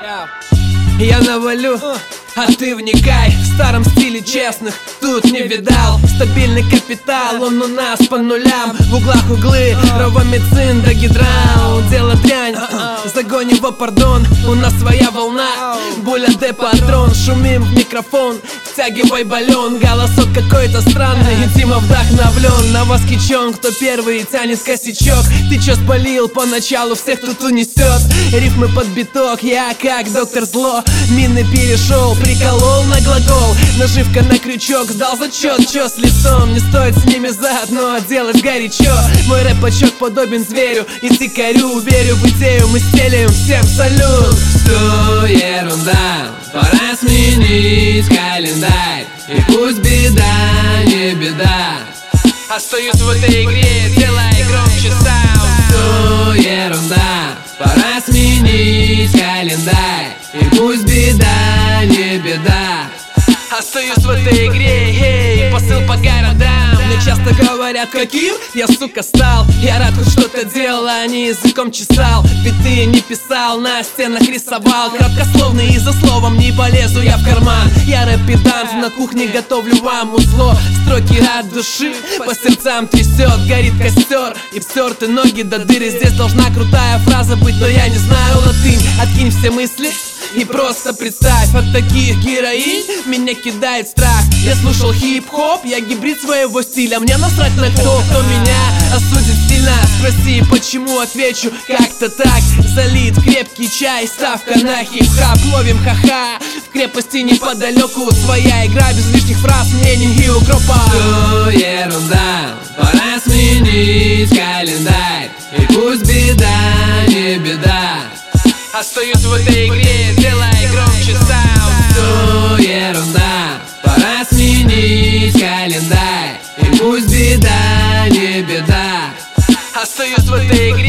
Я навалю, а ты вникай. В старом стиле честных тут не видал. Стабильный капитал, он у нас по нулям. В углах углы, ровомицин да гидрал. Дело дрянь, загонь его, пардон. У нас своя волна, буля де патрон. Шумим в микрофон, втягивай баллон. Голосок какой-то странный, интимо вдохновлен. На вас кичон, кто первый тянет косячок. Ты чё спалил, поначалу всех тут унесет. Рифмы под биток, я как доктор зло. Мины перешел, приколол на глагол. Наживка на крючок, сдал зачет. Чё с лицом, не стоит с ними заодно делать горячо. Мой рэп-очок подобен зверю и дикарю. Верю в идею, мы стелим всем салют. Что ерунда, пора сменить календарь. И пусть беда, не беда, остаюсь в этой игре, делай громче саунд. что ерунда, пора сменить календарь. И пусть беда, не беда, остаюсь в этой игре, эй, посыл по городам. Мне часто говорят, каким я, сука, стал. Я рад, хоть что-то делал, а не языком чесал. Биты не писал, на стенах рисовал. Краткословный и за словом не полезу я в карман. Я рэп-педант, на кухне готовлю вам узло. Строки от души, по сердцам трясет. Горит костер и встерты ноги до дыры. Здесь должна крутая фраза быть, но я не знаю латынь. Откинь все мысли и просто представь, от таких героинь меня кидает страх. Я слушал хип-хоп, я гибрид своего стиля. Мне насрать на кто меня осудит сильно. Спроси, почему, отвечу как-то так. Залит крепкий чай, ставка на хип-хап. Ловим ха-ха, в крепости неподалеку. Своя игра без лишних фраз, мнений и укропа. что ерунда, пора сменить календарь. И пусть беда, не беда, Остаюсь в этой игре, делай громче саунд. что ерунда, пора сменить календарь. И пусть беда, не беда, Остаюсь в этой игре.